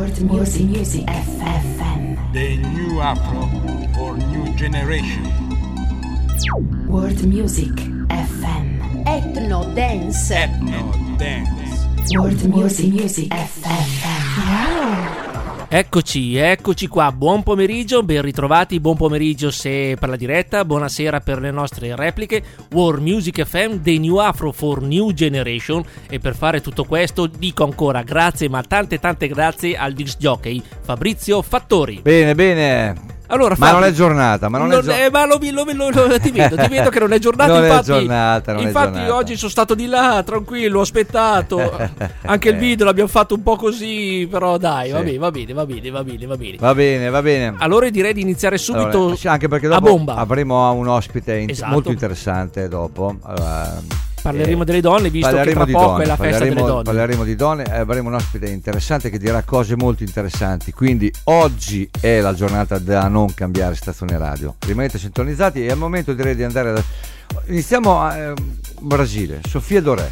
World Music FM. The new Afro for new generation. World Music FM. Ethno Dance. Ethno Dance. World Music FM. Wow. Eccoci qua, buon pomeriggio, ben ritrovati, buon pomeriggio se per la diretta, buonasera per le nostre repliche. World Music FM, The New Afro for New Generation. E per fare tutto questo dico ancora grazie, ma tante grazie al disc jockey Fabrizio Fattori. Bene. Allora, ma non è giornata, ti vedo che non è giornata. Non infatti, è giornata, non infatti è giornata. Oggi sono stato di là, tranquillo, ho aspettato. Anche il video l'abbiamo fatto un po' così, però dai, sì. va bene. Va bene. Allora direi di iniziare subito, allora, sì, anche perché dopo a bomba. Avremo un ospite Esatto. molto interessante dopo. Parleremo delle donne, visto che tra poco è la festa delle donne. Parleremo di donne, avremo un ospite interessante che dirà cose molto interessanti. Quindi oggi è la giornata da non cambiare stazione radio. Rimanete sintonizzati e è il momento, direi, di andare iniziamo a Brasile, Sofia Doré.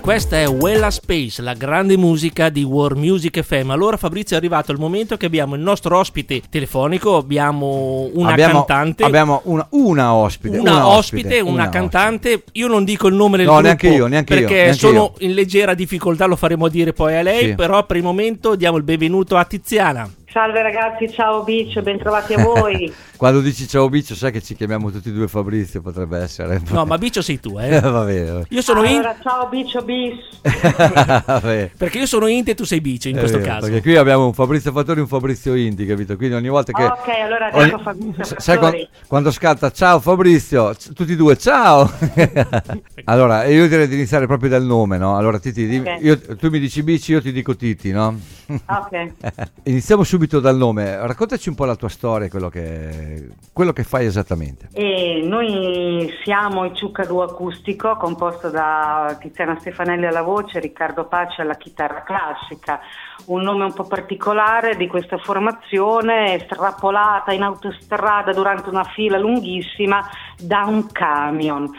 questa è Wella Space, la grande musica di World Music FM. Allora Fabrizio, è arrivato il momento che abbiamo il nostro ospite telefonico, abbiamo una cantante. Abbiamo una ospite, cantante. Io non dico il nome del gruppo, neanche perché io, sono in leggera difficoltà, lo faremo dire poi a lei, sì. Però per il momento diamo il benvenuto a Tiziana. Salve ragazzi, ciao Bicio, bentrovati a voi. Quando dici ciao Bicio, sai che ci chiamiamo tutti e due Fabrizio, potrebbe essere. No, ma Bicio sei tu, Va bene. Io sono ciao Bicio bis. Perché io sono Int e tu sei Bicio in questo caso. Perché qui abbiamo un Fabrizio Fattori e un Fabrizio Inti, capito? Quindi ogni volta che... Ok, allora dico Fabrizio sai quando scatta ciao Fabrizio, tutti e due ciao. Allora, io direi di iniziare proprio dal nome, no? Allora Titi, okay. Tu mi dici Bici, io ti dico Titi, no? Ok. Iniziamo subito dal nome, raccontaci un po' la tua storia, quello che fai esattamente. Noi siamo il Ciucca Duo Acustico, composto da Tiziana Stefanelli alla voce, Riccardo Pace alla chitarra classica. Un nome un po' particolare di questa formazione, estrapolata in autostrada durante una fila lunghissima da un camion.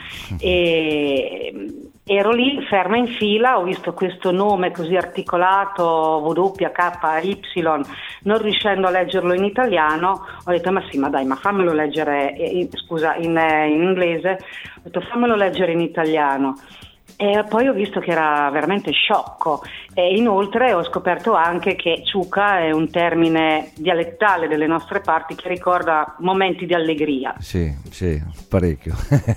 Ero lì ferma in fila, ho visto questo nome così articolato, WKY, non riuscendo a leggerlo in italiano, ho detto ma fammelo leggere, in inglese, ho detto fammelo leggere in italiano. E poi ho visto che era veramente sciocco, e inoltre ho scoperto anche che ciuca è un termine dialettale delle nostre parti che ricorda momenti di allegria. Sì, parecchio.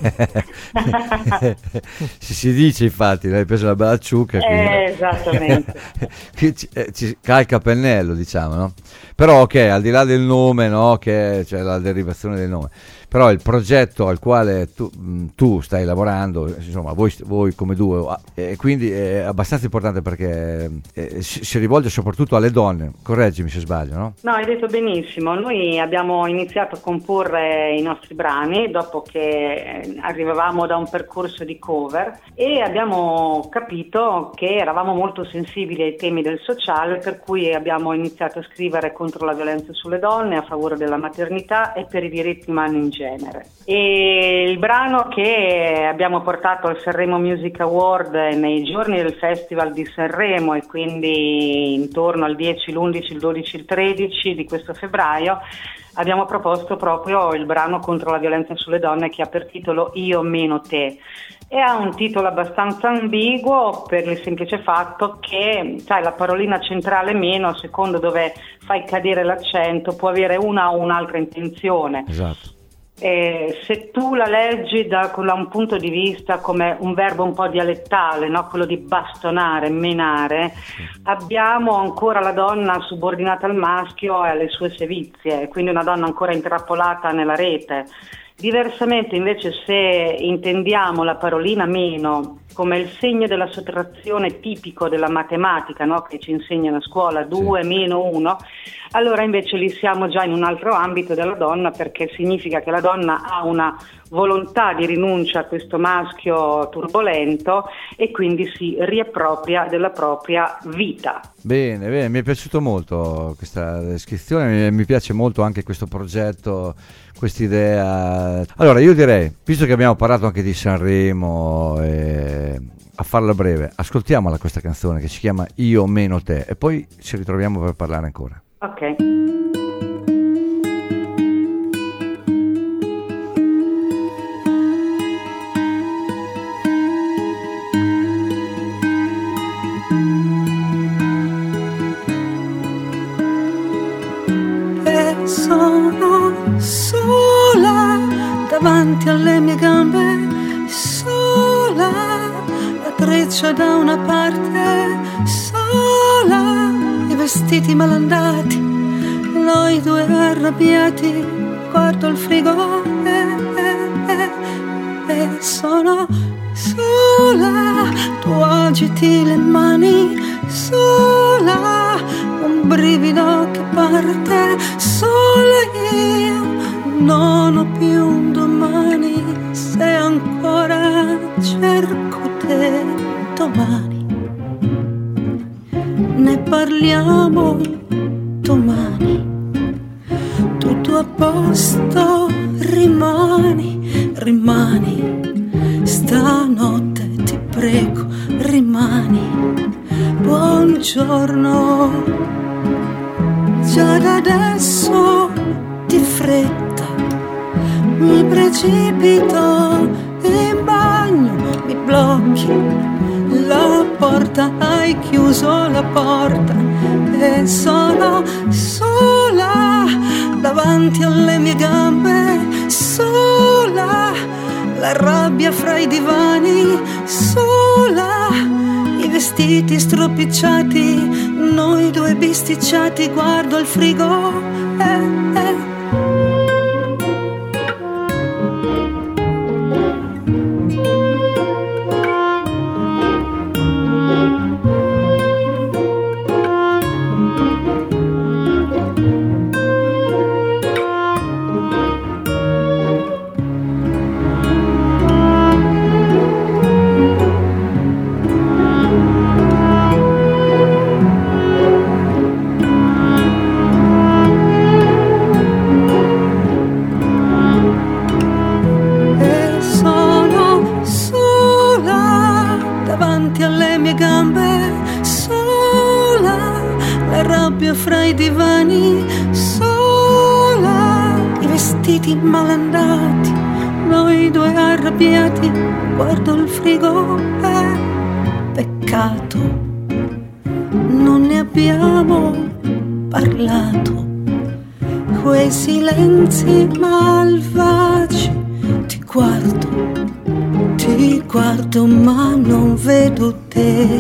si dice infatti, l'hai preso la bella ciuca. Esattamente. Ci calca a pennello, diciamo, no? Però ok, al di là del nome, no? Che c'è la derivazione del nome. Però il progetto al quale tu stai lavorando, insomma, voi come duo, quindi è abbastanza importante perché si rivolge soprattutto alle donne, correggimi se sbaglio, no? No, hai detto benissimo, noi abbiamo iniziato a comporre i nostri brani dopo che arrivavamo da un percorso di cover e abbiamo capito che eravamo molto sensibili ai temi del sociale, per cui abbiamo iniziato a scrivere contro la violenza sulle donne, a favore della maternità e per i diritti umani in genere. E il brano che abbiamo portato al Sanremo Music Award nei giorni del Festival di Sanremo, e quindi intorno al 10, l'11, il 12, il 13 di questo febbraio, abbiamo proposto proprio il brano contro la violenza sulle donne, che ha per titolo Io meno te. E ha un titolo abbastanza ambiguo per il semplice fatto che, sai, la parolina centrale meno, a secondo dove fai cadere l'accento, può avere una o un'altra intenzione. Esatto. Se tu la leggi da un punto di vista come un verbo un po' dialettale, no? Quello di bastonare, menare, abbiamo ancora la donna subordinata al maschio e alle sue sevizie, quindi una donna ancora intrappolata nella rete. Diversamente invece, se intendiamo la parolina meno come il segno della sottrazione tipico della matematica, no? Che ci insegnano a scuola, 2 meno 1, allora invece lì siamo già in un altro ambito della donna, perché significa che la donna ha una volontà di rinuncia a questo maschio turbolento e quindi si riappropria della propria vita. Bene, mi è piaciuto molto questa descrizione, mi piace molto anche questo progetto, quest'idea. Allora io direi, visto che abbiamo parlato anche di Sanremo, a farla breve, ascoltiamola questa canzone che si chiama Io meno te e poi ci ritroviamo per parlare ancora. Ok. Sono sola davanti alle mie gambe, sola, la treccia da una parte, sola, i vestiti malandati, noi due arrabbiati, guardo il frigo e sono sola, tu agiti le mani, sola, un brivido che parte, sola io, non ho più un domani, se ancora cerco te domani, ne parliamo domani, tutto a posto, rimani, stanotte ti prego. prego, rimani. Buongiorno, già da adesso di fretta mi precipito in bagno, mi blocchi la porta, hai chiuso la porta e sono sola davanti alle mie gambe, sola, la rabbia fra i divani, sola, i vestiti stropicciati, noi due bisticciati, guardo il frigo, fra i divani, sola, i vestiti malandati, noi due arrabbiati, guardo il frigo, peccato, non ne abbiamo parlato, quei silenzi malvagi, ti guardo ma non vedo te,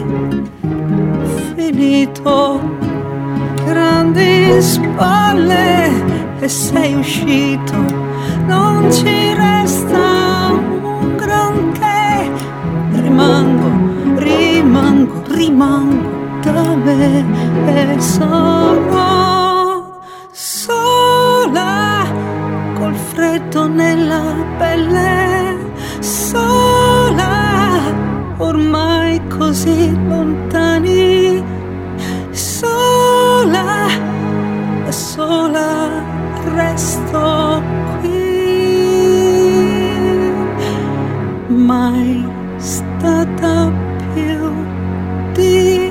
finito, grandi spalle e sei uscito, non ci resta un granché, rimango da me e sono sola col freddo nella pelle, sola ormai così lontani, sola resto qui, mai stata più di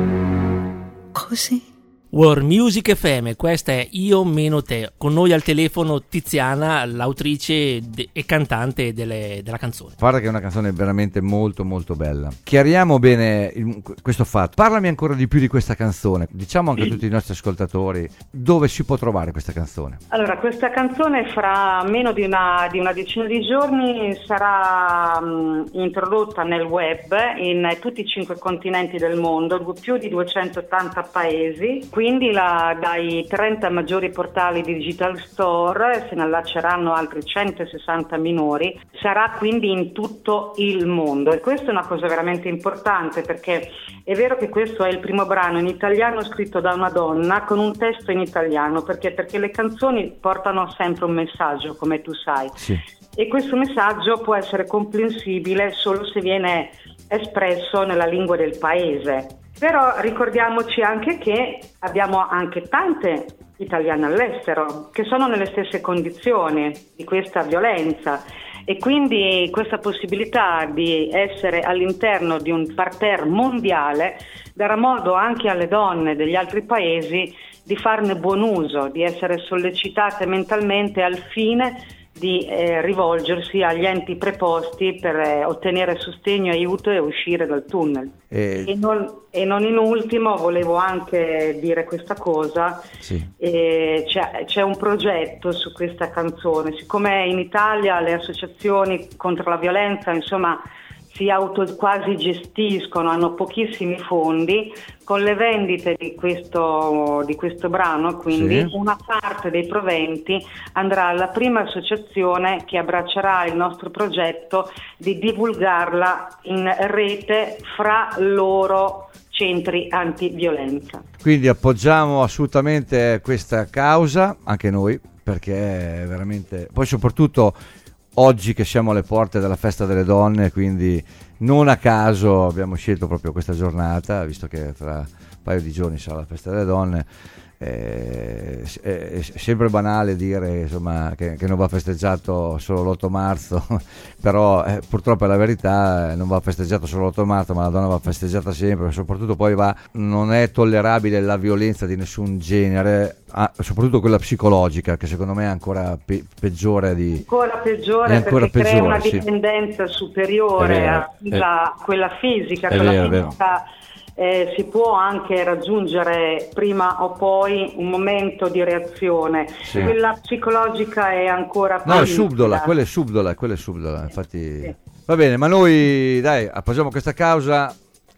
così. World Music FM, questa è Io meno te. Con noi al telefono Tiziana, l'autrice e cantante della canzone. Guarda che è una canzone veramente molto molto bella. Chiariamo bene questo fatto. Parlami ancora di più di questa canzone. Diciamo anche a tutti i nostri ascoltatori dove si può trovare questa canzone. Allora, questa canzone fra meno di una decina di giorni sarà introdotta nel web in tutti i 5 continenti del mondo, più di 280 paesi. Quindi dai 30 maggiori portali di digital store se ne allacceranno altri 160 minori, sarà quindi in tutto il mondo, e questa è una cosa veramente importante, perché è vero che questo è il primo brano in italiano scritto da una donna con un testo in italiano, perché le canzoni portano sempre un messaggio, come tu sai, sì. E questo messaggio può essere comprensibile solo se viene espresso nella lingua del paese. Però ricordiamoci anche che abbiamo anche tante italiane all'estero che sono nelle stesse condizioni di questa violenza, e quindi questa possibilità di essere all'interno di un parterre mondiale darà modo anche alle donne degli altri paesi di farne buon uso, di essere sollecitate mentalmente al fine di rivolgersi agli enti preposti per ottenere sostegno, aiuto e uscire dal tunnel. E non in ultimo volevo anche dire questa cosa, sì. C'è un progetto su questa canzone, siccome in Italia le associazioni contro la violenza insomma si quasi gestiscono, hanno pochissimi fondi. Con le vendite di questo brano, quindi sì, una parte dei proventi andrà alla prima associazione che abbraccerà il nostro progetto di divulgarla in rete fra loro centri antiviolenza. Quindi appoggiamo assolutamente questa causa, anche noi, perché è veramente, poi soprattutto oggi che siamo alle porte della festa delle donne, quindi non a caso abbiamo scelto proprio questa giornata, visto che tra un paio di giorni sarà la festa delle donne, è sempre banale dire insomma che non va festeggiato solo l'8 marzo, però purtroppo è la verità, non va festeggiato solo l'8 marzo, ma la donna va festeggiata sempre, soprattutto poi non è tollerabile la violenza di nessun genere, soprattutto quella psicologica, che secondo me è ancora peggiore perché crea una dipendenza superiore a quella fisica, si può anche raggiungere prima o poi un momento di reazione, quella psicologica è ancora più quella è subdola, infatti sì. Va bene, ma noi dai, appoggiamo questa causa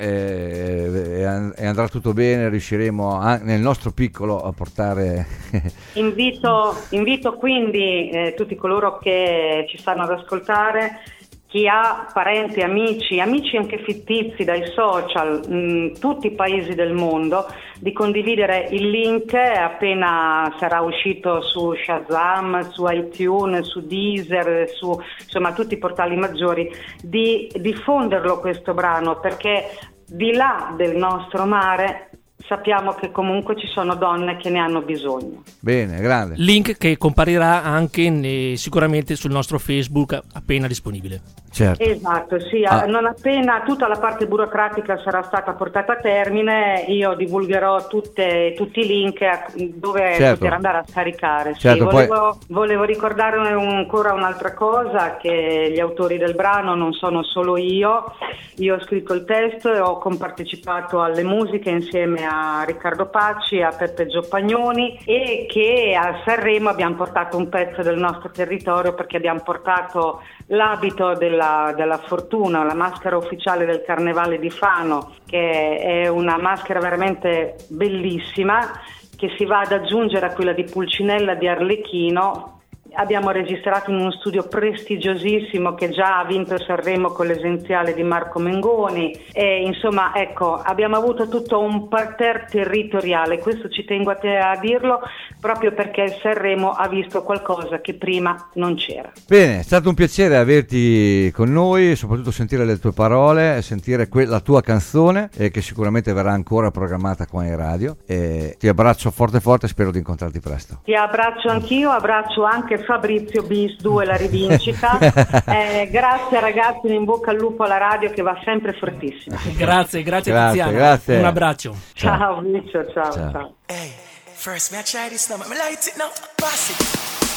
e andrà tutto bene, riusciremo nel nostro piccolo a portare invito quindi tutti coloro che ci stanno ad ascoltare, chi ha parenti, amici anche fittizi dai social, tutti i paesi del mondo, di condividere il link appena sarà uscito su Shazam, su iTunes, su Deezer, su insomma tutti i portali maggiori, di diffonderlo questo brano, perché di là del nostro mare sappiamo che comunque ci sono donne che ne hanno bisogno. Bene, grande. Link che comparirà anche sicuramente sul nostro Facebook appena disponibile. Certo. Esatto, sì, non appena tutta la parte burocratica sarà stata portata a termine, io divulgherò tutti i link dove poter andare a scaricare. Certo, volevo ricordare ancora un'altra cosa, che gli autori del brano non sono solo io ho scritto il testo e ho compartecipato alle musiche insieme a Riccardo Pacci, a Peppe Giopagnoni, e che a Sanremo abbiamo portato un pezzo del nostro territorio, perché abbiamo portato l'abito della fortuna, la maschera ufficiale del Carnevale di Fano, che è una maschera veramente bellissima, che si va ad aggiungere a quella di Pulcinella di Arlecchino. Abbiamo registrato in uno studio prestigiosissimo che già ha vinto Sanremo con l'esenziale di Marco Mengoni, e insomma ecco, abbiamo avuto tutto un parterre territoriale, questo ci tengo a dirlo, proprio perché Sanremo ha visto qualcosa che prima non c'era. Bene, è stato un piacere averti con noi, soprattutto sentire le tue parole, sentire la tua canzone, che sicuramente verrà ancora programmata qua in radio, e ti abbraccio forte forte, spero di incontrarti presto. Ti abbraccio anch'io, abbraccio anche Fabrizio Bis 2, la rivincita. Grazie ragazzi, in bocca al lupo alla radio che va sempre fortissima. Grazie Tiziana. Grazie. Un abbraccio. Ciao Vicio, ciao. Hey, first me I try this now, me light it now, pass it.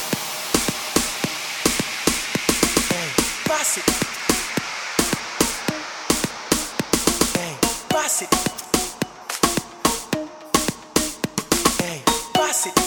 Hey, pass it. Hey, pass it. Hey, pass it.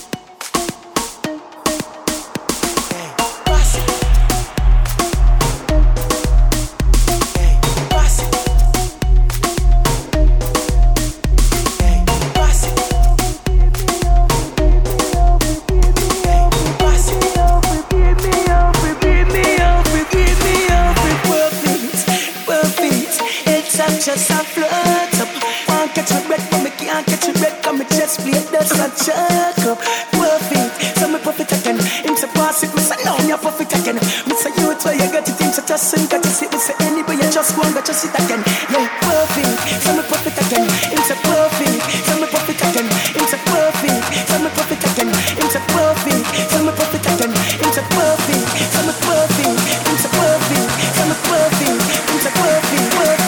Just a float up. Can't catch a breath, but me can't catch a breath. Cause me chest plate does not choke up. Perfect, so me puff it again. Him say pass it, me say no, me puff it again. Me say you try, you got it, him say just sing, got to sit. Me say anybody you just go and got to sit again. Yeah, perfect, so me puff it again. Him say perfect, so me puff it again. Him say perfect, so me puff it again. Him say perfect, so me puff it again. Him say perfect, so me perfect. Him say perfect, so me perfect. Him say perfect, perfect.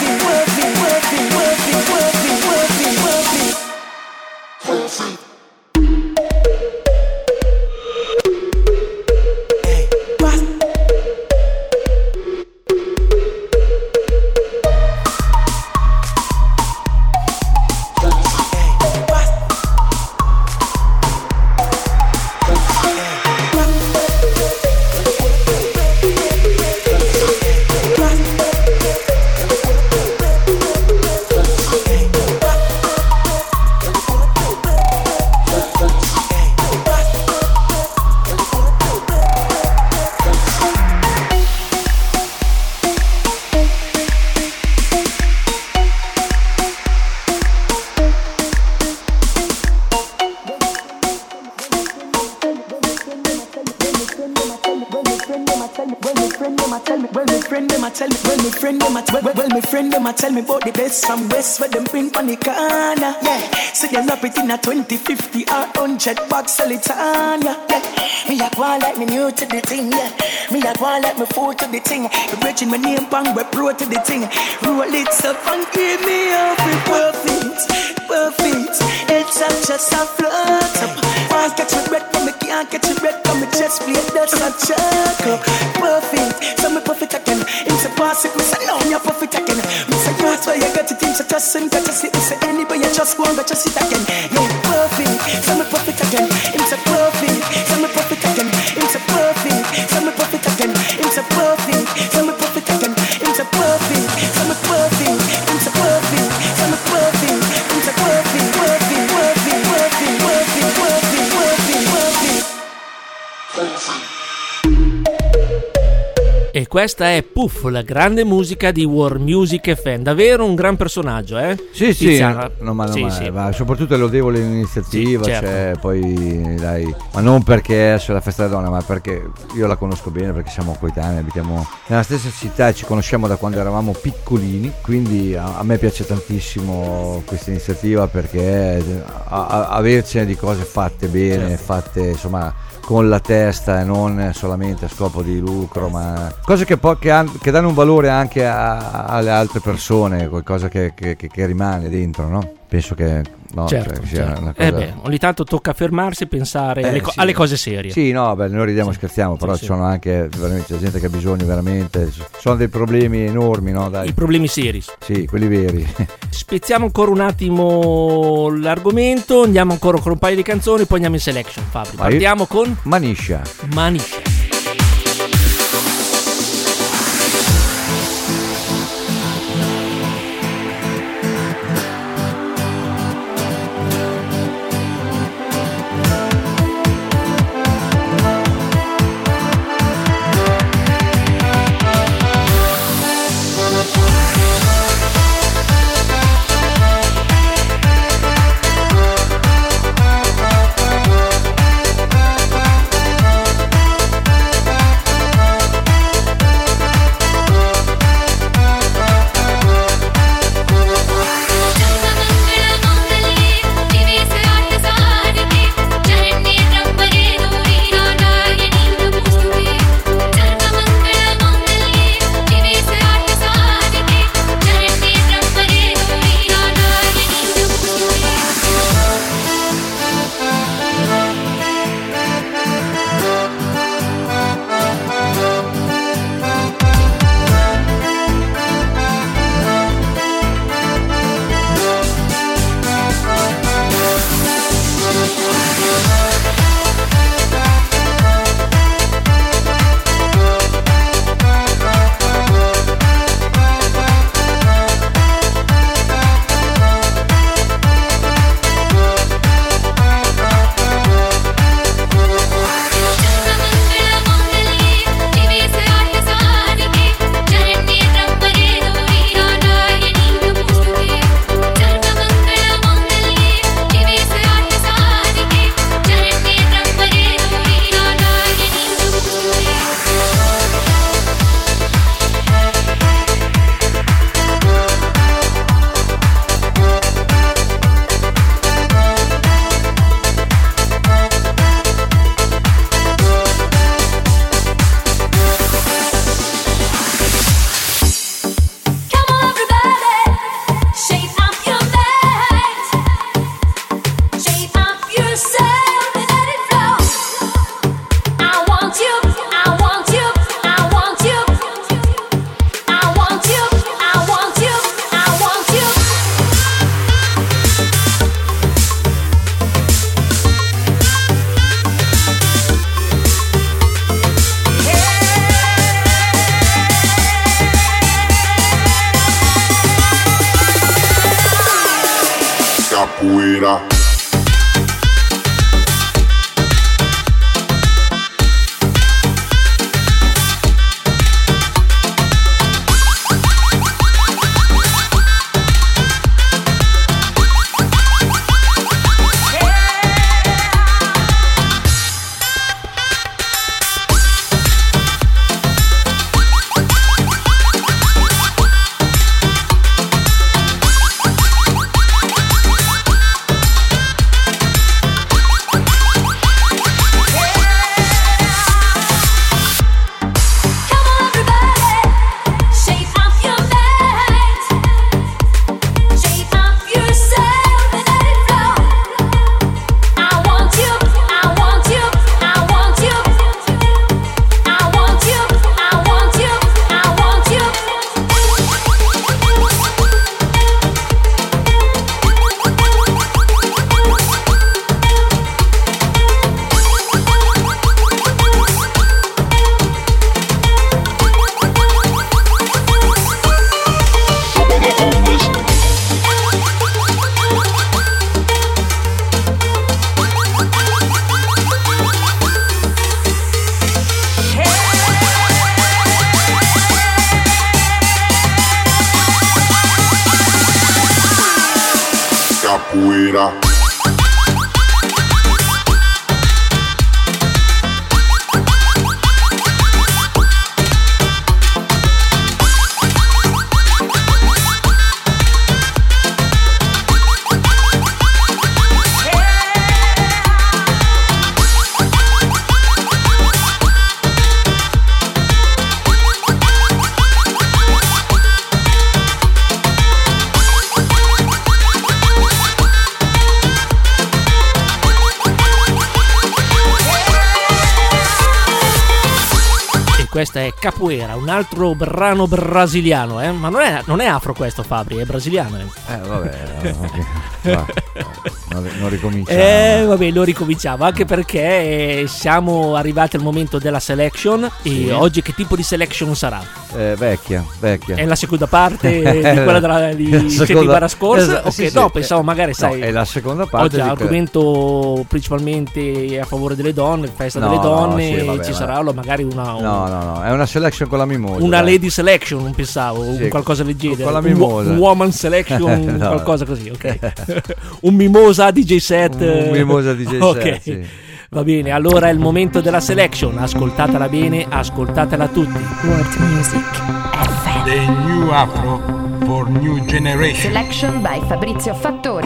my friend, them a tell me about the best from West where them bring on the corner. Yeah, so them wrap it in a 20, 50 or 100 bucks, sell it on ya. Yeah, me a go like me new to the thing. Yeah, me a go like me fool to the thing. The bridging my name bang, we pro to the thing. Roll it up and give me up with perfect, perfect. It's just a float up. Can't catch my breath, but me can't catch your breath. Come me chest plate, that's a chuck up. Perfect, so me perfect again. It's a pass it, me say no, you're perfect again. Me say that's why you got it in, so just and got to sit. Me say anybody you just go and got to sit again. Yeah, perfect, so me perfect again. It's a perfect, so me perfect again. It's a perfect, so me perfect again. It's a perfect, so me perfect again. It's a perfect, so me perfect. It's a perfect, so me perfect. It's a perfect, perfect, perfect, perfect, perfect, perfect, perfect, perfect. E questa è Puff, la grande musica di World Music FM. Davvero un gran personaggio, eh? Sì, Tiziano. non male, Sì, sì. ma soprattutto è lodevole l'iniziativa, Sì, certo. cioè, poi dai, ma non perché è la festa della donna, ma perché io la conosco bene, perché siamo coetanei, abitiamo nella stessa città e ci conosciamo da quando eravamo piccolini, quindi a me piace tantissimo questa iniziativa perché avercene di cose fatte bene, Certo. fatte insomma con la testa e non solamente a scopo di lucro, ma cose che danno un valore anche alle altre persone, qualcosa che rimane dentro, no? Penso che no, Certo, cioè, sia certo. una cosa... Ogni tanto tocca fermarsi e pensare sì. alle cose serie. Sì, no, beh, noi ridiamo e scherziamo, però Sì, ci sono anche veramente gente che ha bisogno veramente, sono dei problemi enormi, no? Dai. I problemi seri. Sì, quelli veri. Spezziamo ancora un attimo l'argomento, andiamo ancora con un paio di canzoni, poi andiamo in selection, Fabri. Vai. Partiamo con Manisha. Manisha. capoeira. capoeira. Questa è Capoeira, un altro brano brasiliano, ma non è afro questo, Fabri, è brasiliano. Non ricominciamo. Vabbè, lo ricominciamo, anche perché siamo arrivati al momento della selection. Sì. E oggi che tipo di selection sarà? Vecchia. È la seconda parte di quella di settimana scorsa? Ok, sì, no, pensavo magari, sai, no, è la seconda parte. Oggi argomento principalmente a favore delle donne, festa delle donne, sì, vabbè, ci sarà magari una... No, è una selection con la mimosa. Una lady selection, non pensavo, sì, qualcosa del genere. Con la mimosa. Un woman selection, no. Qualcosa così, ok. Un mimosa DJ set. Un mimosa DJ ok. set, sì. Va bene, allora è il momento della selection. Ascoltatela bene, ascoltatela tutti. World Music FM. The New Afro for New Generation. Selection by Fabrizio Fattori.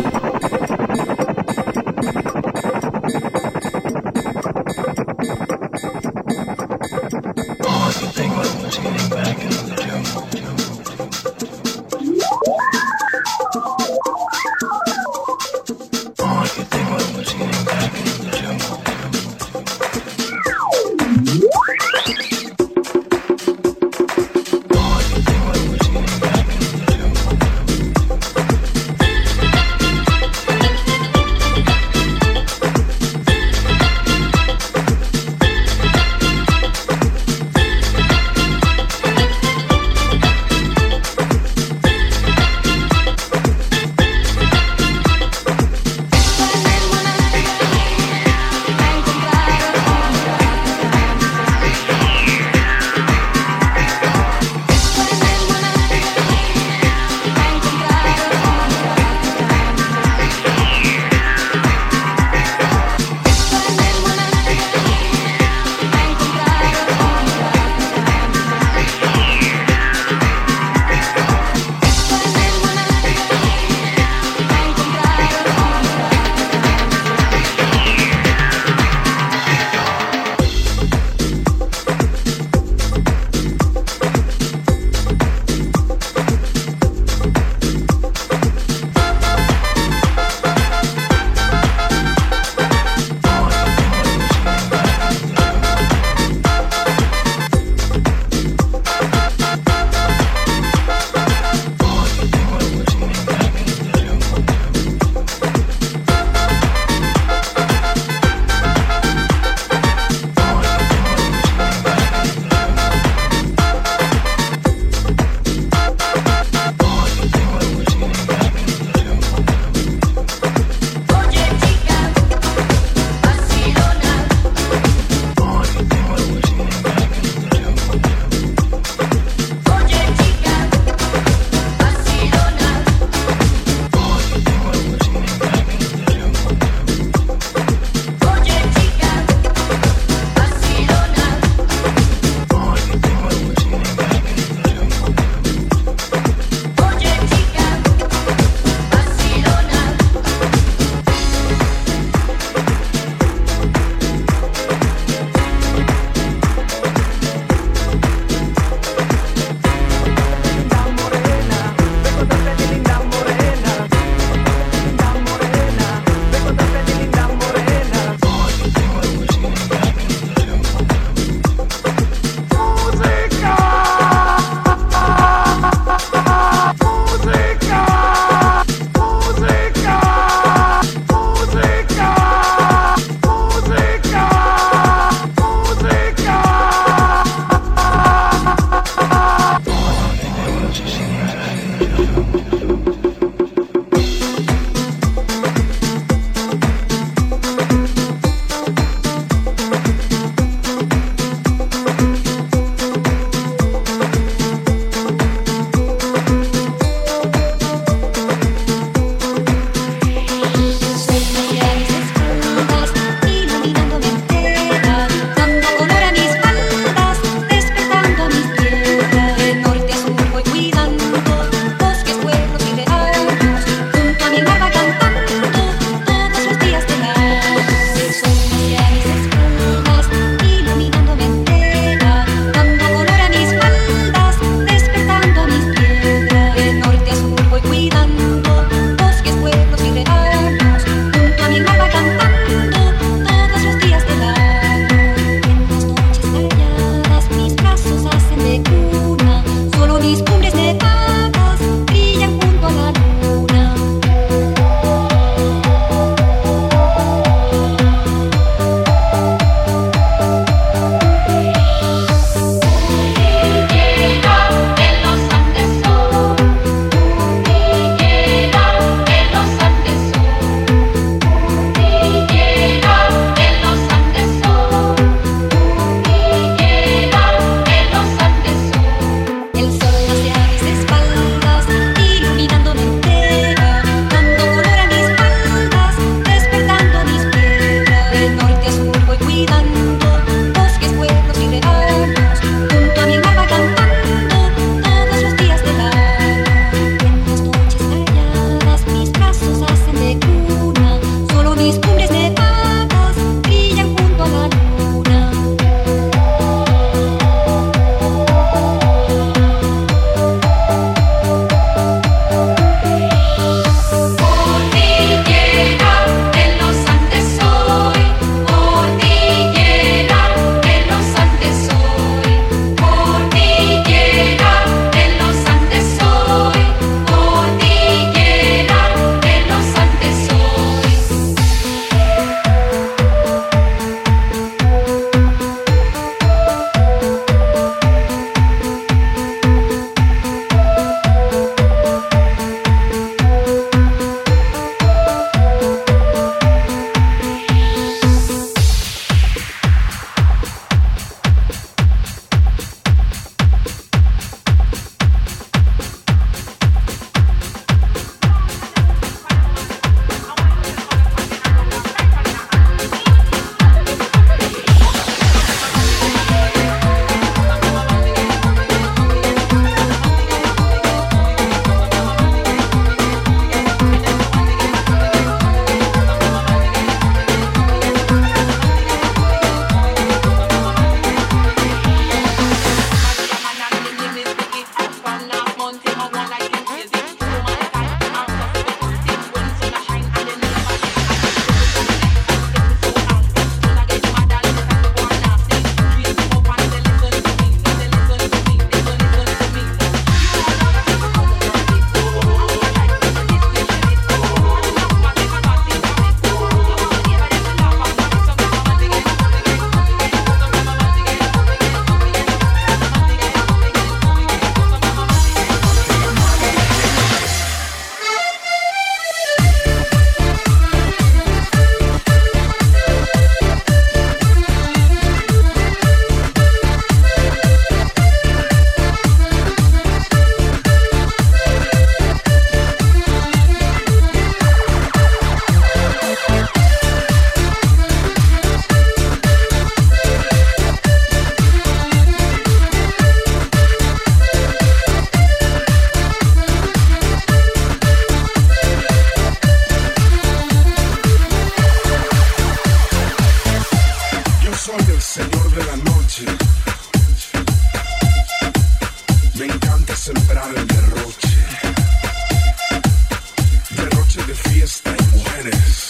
fiesta y mujeres,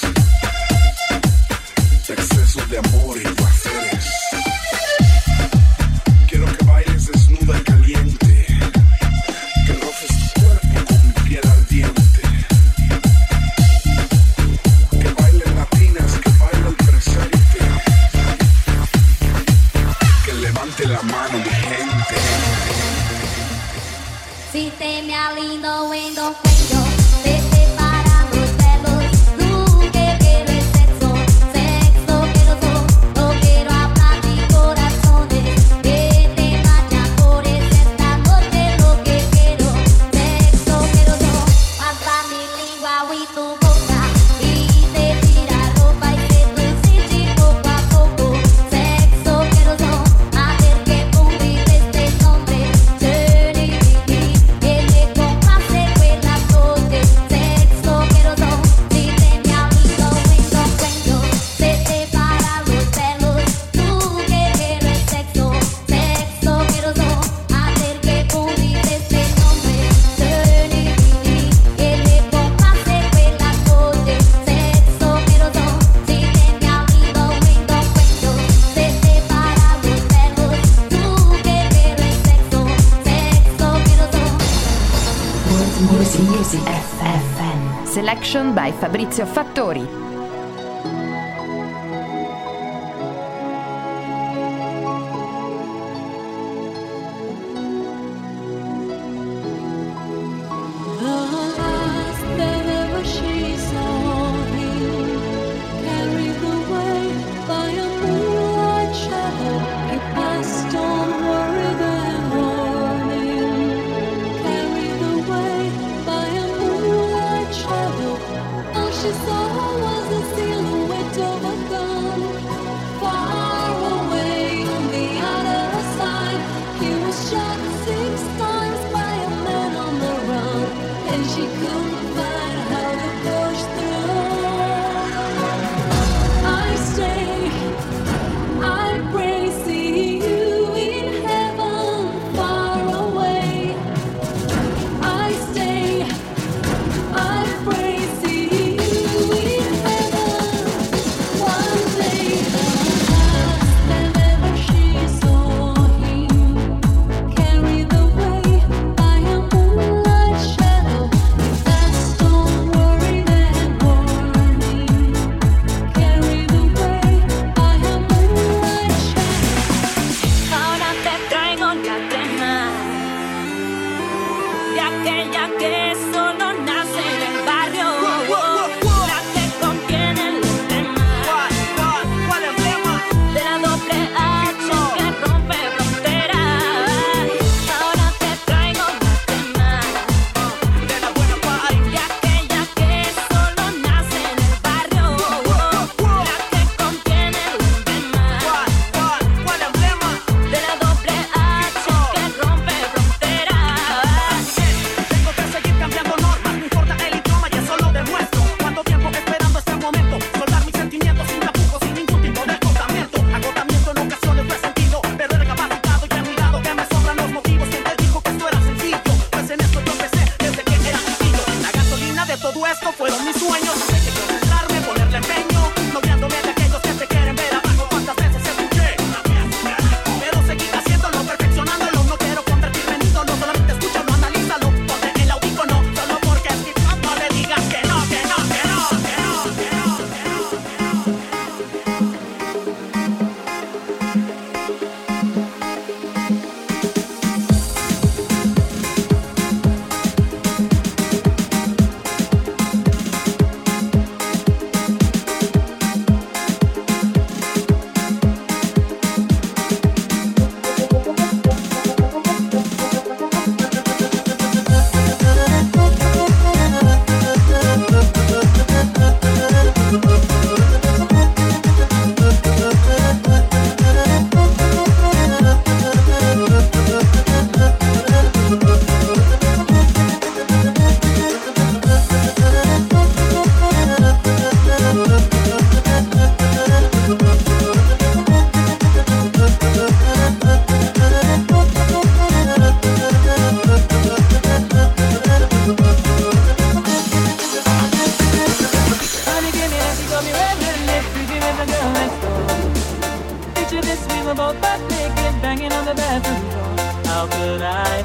de exceso de amor y placeres. Quiero que bailes desnuda y caliente, que roces tu cuerpo con mi piel ardiente. Que bailen latinas, que baile el presente, que levante la mano mi gente. Si te me alindo en dos cuellos, te separan los pelos. Tú que quieres sexo, sexo quiero yo. No quiero hablar de corazones, que te vaya por esta noche. Lo que quiero, sexo quiero yo. Pasa mi lengua y tu boca, y te tira ropa y seducir poco a poco. Sexo quiero yo, a ver que convive este nombre. Music FM. Selection by Fabrizio Fattori.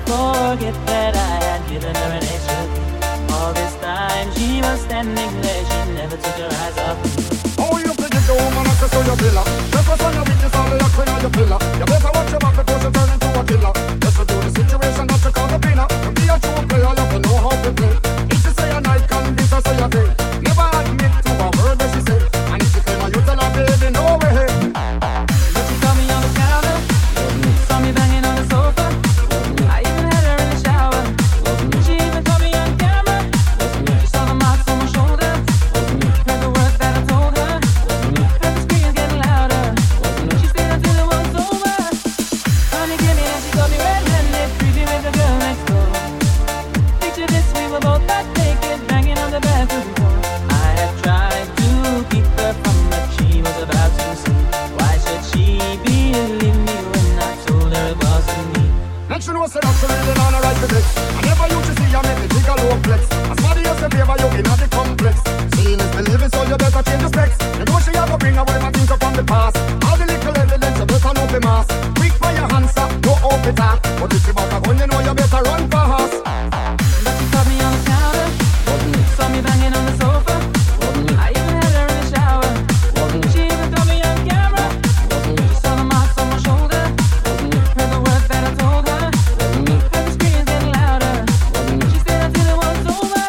forget that I had given her an extra. All this time she was standing there, she never took her eyes off me. Oh, you think you woman access to your pillar? Just for son, your weakness, all the queen on your pillar. You better watch your back before she turn into a killer. Just to do the situation that you call the winner. To be a true player, you have to know how to play. If she say a night, can be so say a day. Never admit to a word that she say. And if she claim a you tell her, baby, no way. But she caught me on the counter, saw me banging on the sofa. I even had her in the shower. She even caught me on camera. She saw the marks on my shoulder. Heard the words that I told her. Heard the screams getting louder. She stayed until it was over. Honey came in and she got me red-handed, creepy with the girl next door. Picture this, we were both butt naked, banging on the bathroom door. I had tried to keep her from what she was about to see. Why should she believe me when I told her it wasn't me? And she knows that she really on the right to flex. I never used to see her make me think a low flex. As somebody else in favor, you in the complex. Seeing is believing, so you better change the specs. You know she have to bring away my things up from the past. All the little evidence, you better know the mass. Quick for your answer, no off it up. But if you back a gun, you know you better run fast. But she caught me on the counter, saw me banging on the sofa. I even had her in the shower. She even caught me on camera. She saw the marks on my shoulder. Heard the words that I told her. Heard the screams getting louder. She stayed until it was over.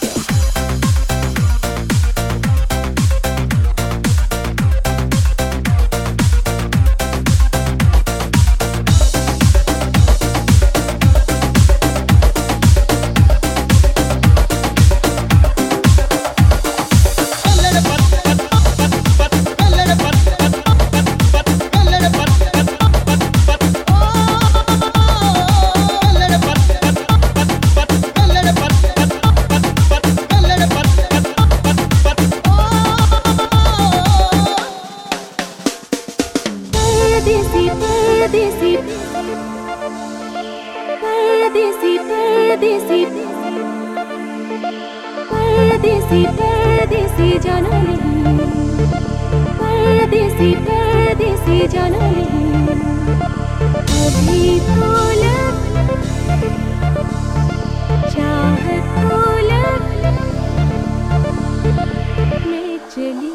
परदेसी जाना नहीं, परदेसी जाना नहीं। अभी तो लग चाहत तो लग मैं चली।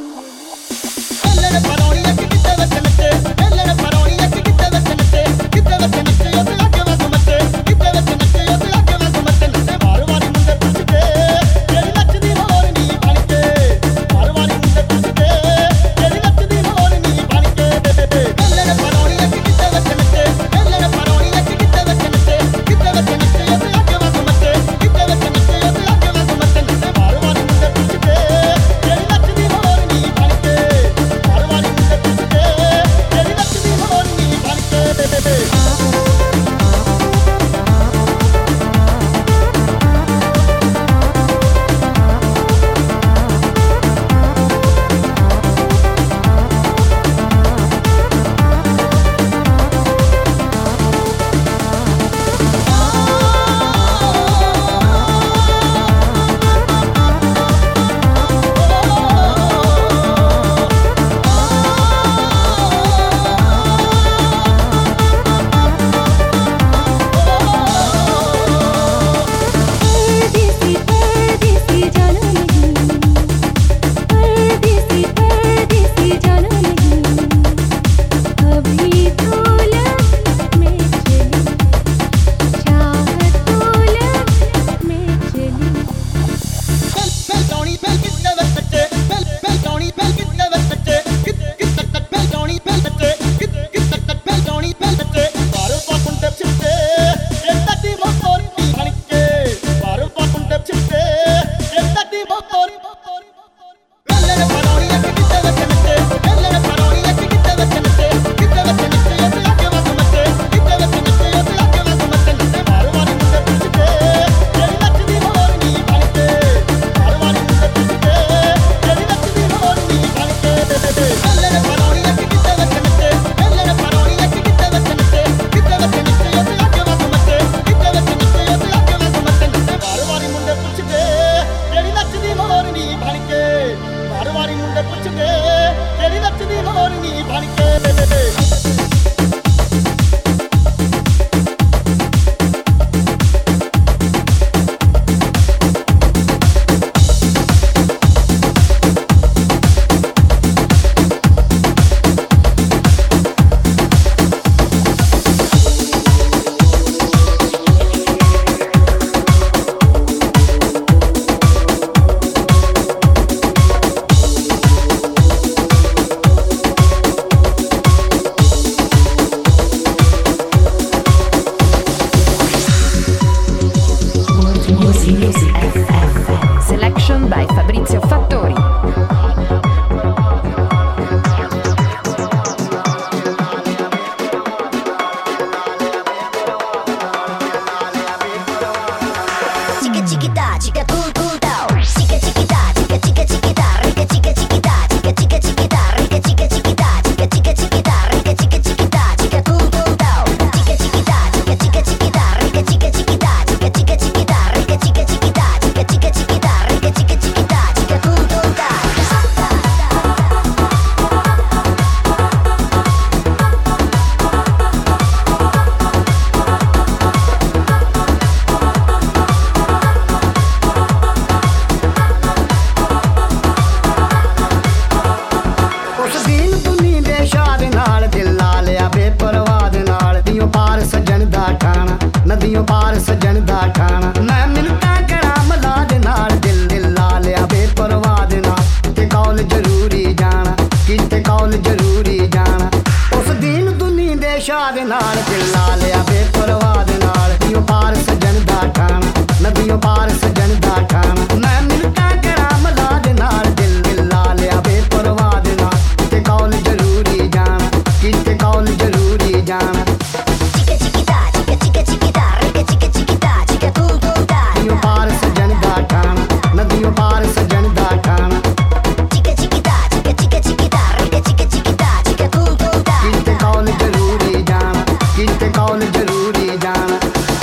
ਦੇ ਨਾਲ ਦਿਲ ਲਾ ਲਿਆ ਬੇਪਰਵਾਹ ਦੇ ਨਾਲ ਨਦੀਆਂ ਪਾਰ ਸੱਜਣ ਦਾ ਠਾਣਾ ਨਦੀਆਂ ਪਾਰ ਸੱਜਣ ਦਾ ਠਾਣਾ ਮੈਂ ਮਿਲਕਾਂ ਕਰਾਂ ਮਲਾ ਦੇ ਨਾਲ ਦਿਲ ਲਾ ਲਿਆ ਬੇਪਰਵਾਹ ਦੇ ਨਾਲ ਕਿਤੇ ਕੌਲ ਜ਼ਰੂਰੀ ਜਾਣਾ ਕਿਤੇ ਕੌਲ ਜ਼ਰੂਰੀ ਜਾਣਾ Chica chiquita, chica chica chiquita, rica chica chiquita, chica tum tum da. ਨਦੀਆਂ ਪਾਰ ਸੱਜਣ ਦਾ ਠਾਣਾ ਨਦੀਆਂ ਪਾਰ ਸੱਜਣ ਦਾ ਠਾਣਾ Chica chiquita, chica chica chiquita, rica chica chiquita, chica tum tum da. ਕਿਤੇ ਕੌਲ ਜ਼ਰੂਰੀ ਜਾਣਾ ਕਿਤੇ ਕੌਲ ਜ਼ਰੂਰੀ ਜਾਣਾ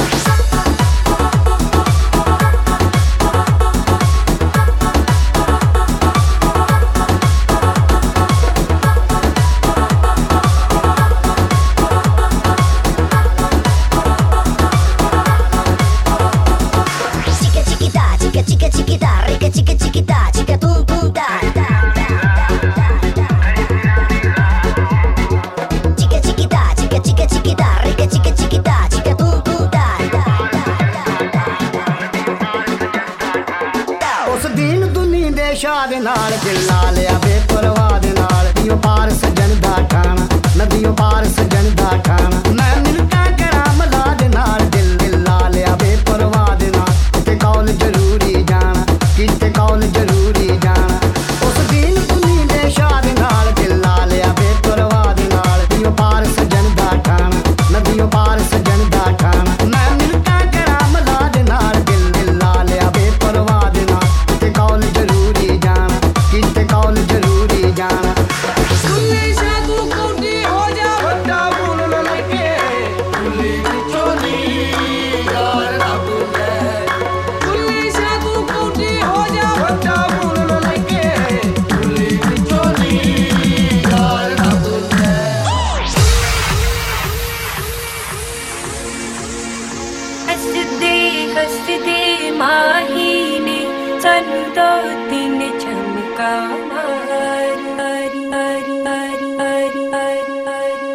Chica chiquita, chica chica chiquita, rica chica chiquita, chica tum tum da. Chica chiquita, chica chica chiquita, rica chica chiquita, chica tum tum da. ਉਸ ਦਿਨ ਦੁਨੀ ਦੇ ਸ਼ਾਹ ਦੇ ਨਾਲ ਦਿਲ ਲਾ ਲਿਆ ਬੇਪਰਵਾਹ ਦੇ ਨਾਲ ਨਦੀਆਂ ਪਾਰ ਸੱਜਣ ਦਾ ਠਾਣਾ ਨਦੀਆਂ ਪਾਰ ਸੱਜਣ ਦਾ ਠਾਣਾ ਮੈਂ ਮਿਲਕਾਂ ਕਰਾਂ ਮਲਾ ਦੇ ਨਾਲ ਦਿਲ ਲਾ ਲਿਆ ਬੇਪਰਵਾਹ ਦੇ ਨਾਲ ਕਿਤੇ ਕੌਲ ਜ਼ਰੂਰੀ ਜਾਣਾ ਕਿਤੇ ਕੌਲ ਜ਼ਰੂਰੀ ਜਾਣਾ ਉਸ ਦਿਨ ਦੁਨੀ ਦੇ ਸ਼ਾਹ ਦੇ ਨਾਲ ਦਿਲ ਲਾ ਲਿਆ ਬੇਪਰਵਾਹ ਦੇ ਨਾਲ ਨਦੀਆਂ ਪਾਰ ਸੱਜਣ ਦਾ ਠਾਣਾ ਨਦੀਆਂ ਪਾਰ ਸੱਜਣ ਦਾ ਠਾਣਾ ਮੈਂ ਮਿਲਕਾਂ ਕਰਾਂ ਮਲਾ ਦੇ ਨਾਲ ਦਿਲ ਲਾ ਲਿਆ ਬੇਪਰਵਾਹ ਦੇ ਨਾਲ ਕਿਤੇ ਕੌਲ ਜ਼ਰੂਰੀ ਜਾਣਾ ਕਿਤੇ ਕੌਲ ਜ਼ਰੂਰੀ ਜਾਣਾ ਕੁੱਲੀ ਸ਼ਾ ਤੂੰ ਕੁੱਡੀ ਹੋ ਜਾ ਵੱਡਾ ਬੋਲ ਨਾ ਲੱਗੇ ਕੁੱਲੀ ਵਿਚੋਲੀ ਯਾਰ ਨਾ ਭੁੱਲੇ ਕੁੱਲੀ ਸ਼ਾ ਤੂੰ ਕੁੱਡੀ ਹੋ ਜਾ ਵੱਡਾ ਬੋਲ ਨਾ ਲੱਗੇ ਕੁੱਲੀ ਵਿਚੋਲੀ ਯਾਰ ਨਾ ਭੁੱਲੇ ਹੱਸਦੇ ਮਾਹੀ ਨੇ ਸਾਨੂੰ ਦੋ ਤਿੰਨ ਚਮਕਾ ਮਾਰੀ ਮਾਰੀ ਮਾਰੀ ਮਾਰੀ ਮਾਰੀ ਮਾਰੀ ਮਾਰੀ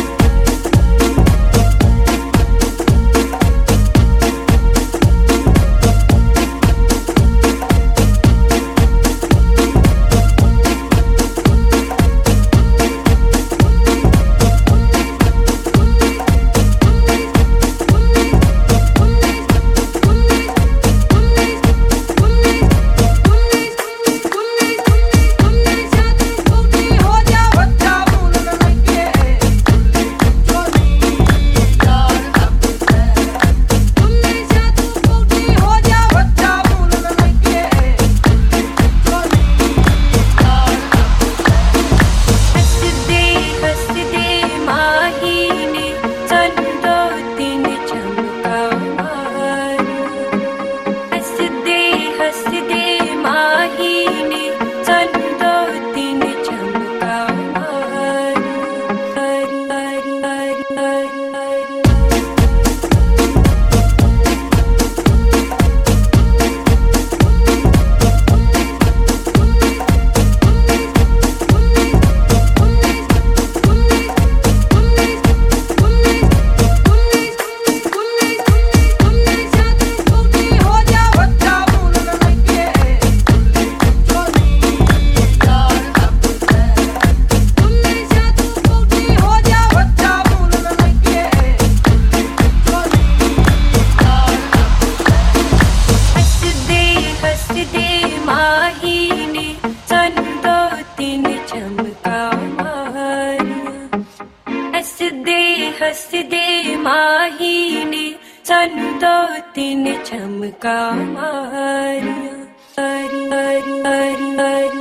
ਹੱਸਦੇ ਮਾਹੀ ਨੇ ਸਾਨੂੰ ਦੋ ਤਿੰਨ ਚਮਕਾ ਮਾਰੀਆਂ ਮਾਰੀ ਮਾਰੀ ਮਾਰੀ ਮਾਰੀ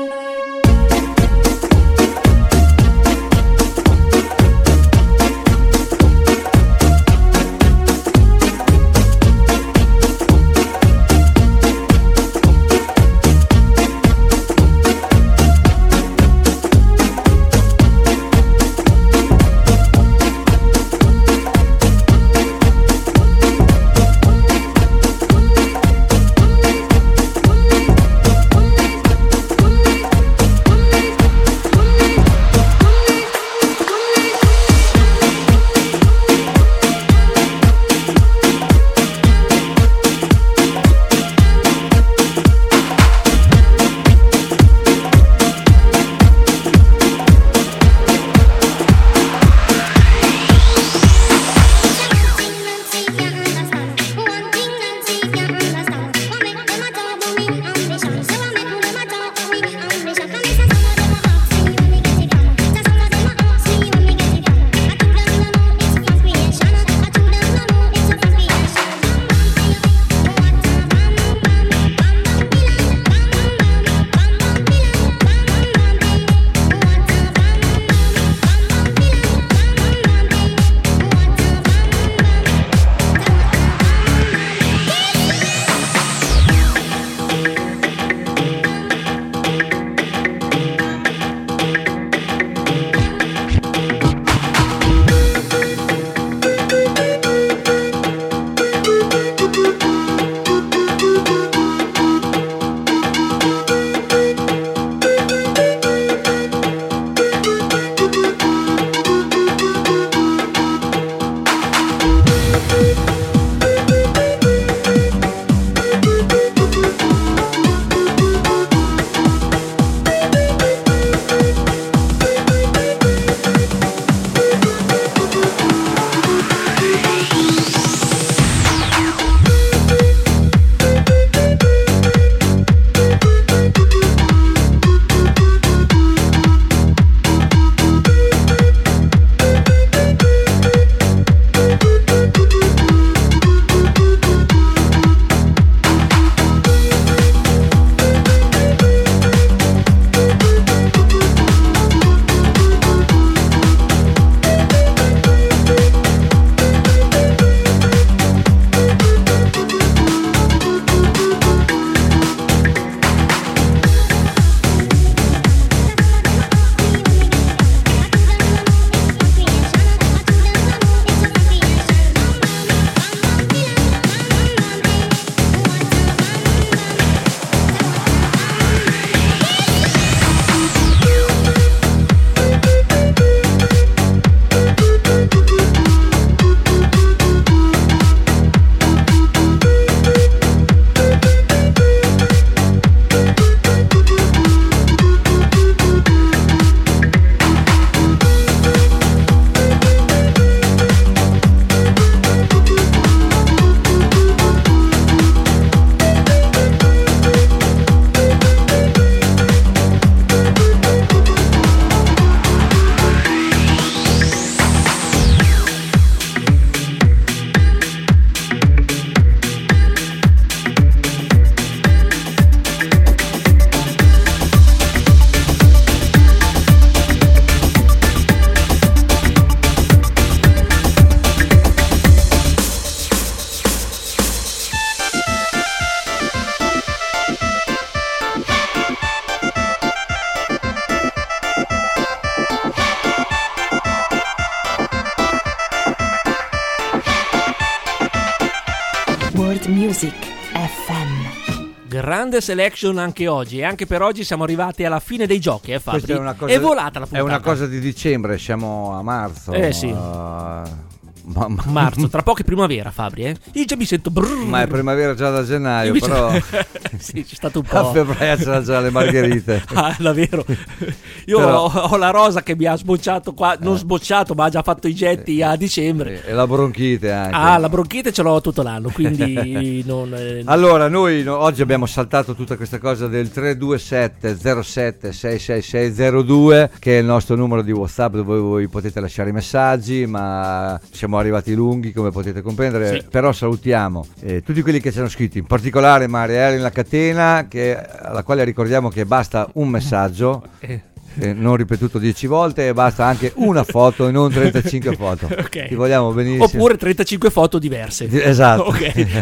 Music FM. Grande selection anche oggi, e anche per oggi siamo arrivati alla fine dei giochi, Fabri? Questa è una cosa, è volata la è puntata. una cosa di dicembre, siamo a marzo. Sì. Marzo, tra poco è primavera, Fabri, Io già mi sento Ma è primavera già da gennaio, Invece... però sì, c'è stato un po'. a febbraio c'erano già le margherite. Davvero. Io ho la rosa che mi ha sbocciato qua, non sbocciato, ma ha già fatto i getti a dicembre. E la bronchite anche. La bronchite ce l'ho tutto l'anno, quindi non... Allora, noi oggi abbiamo saltato tutta questa cosa del 327 07 66602, che è il nostro numero di WhatsApp dove voi potete lasciare i messaggi, ma siamo arrivati lunghi, come potete comprendere. Sì. Però salutiamo tutti quelli che ci hanno scritto, in particolare Marielle La Catena, alla quale ricordiamo che basta un messaggio non ripetuto 10 volte, e basta anche una foto e non 35 foto. Okay. Ti vogliamo benissimo. Oppure 35 foto diverse. Esatto. Okay.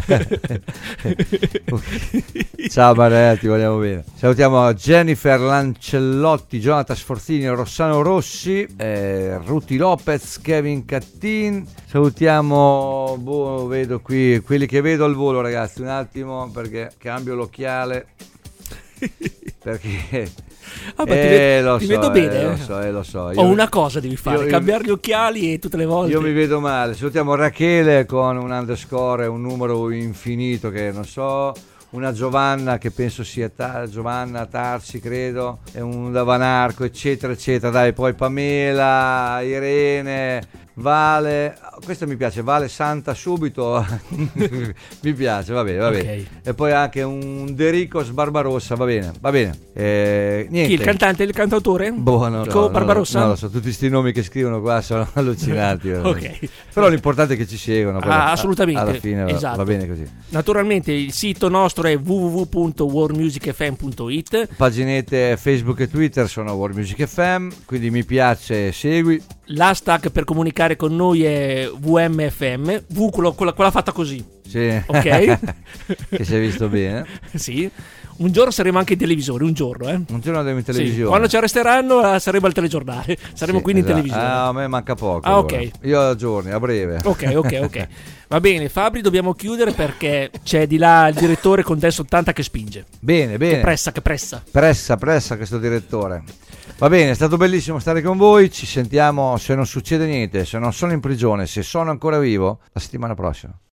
Ciao Marielle, ti vogliamo bene. Salutiamo Jennifer Lancellotti, Jonathan Sforzini, Rossano Rossi, Ruti Lopez, Kevin Cattin. Salutiamo, vedo qui quelli che vedo al volo, ragazzi, un attimo perché cambio l'occhiale. Perché ti vedo bene. Lo so. Ho una cosa devi fare, cambiare gli occhiali e tutte le volte. Io mi vedo male. Salutiamo Rachele con un underscore, un numero infinito che non so. Una Giovanna che penso sia Giovanna Tarsi, credo, è un Davanarco, eccetera eccetera. Dai, poi Pamela, Irene, Vale, questa mi piace, Vale Santa subito. Mi piace, va bene. Okay. E poi anche un Dericos Barbarossa, va bene. Niente. Chi, il cantante, il cantautore? Barbarossa? Non lo so, tutti sti nomi che scrivono qua sono allucinanti. Ok. Però l'importante è che ci seguono. Assolutamente. Alla fine esatto. va bene così. Naturalmente il sito nostro è www.worldmusicfm.it. Paginette Facebook e Twitter sono World Music FM, quindi mi piace, segui. L'hashtag per comunicare con noi è VMFM, quella fatta così. Sì. Ok. Che si è visto bene. Sì. Un giorno saremo anche in televisione, un giorno. Un giorno andremo in televisione. Sì. Quando ci arresteranno saremo al telegiornale. Saremo quindi in televisione. A me manca poco. Ok. Allora. Io a giorni, a breve. Ok. Va bene, Fabri, dobbiamo chiudere perché c'è di là il direttore con Dance 80 che spinge. Bene. Che pressa. Pressa questo direttore. Va bene, è stato bellissimo stare con voi. Ci sentiamo, se non succede niente, se non sono in prigione, se sono ancora vivo, la settimana prossima.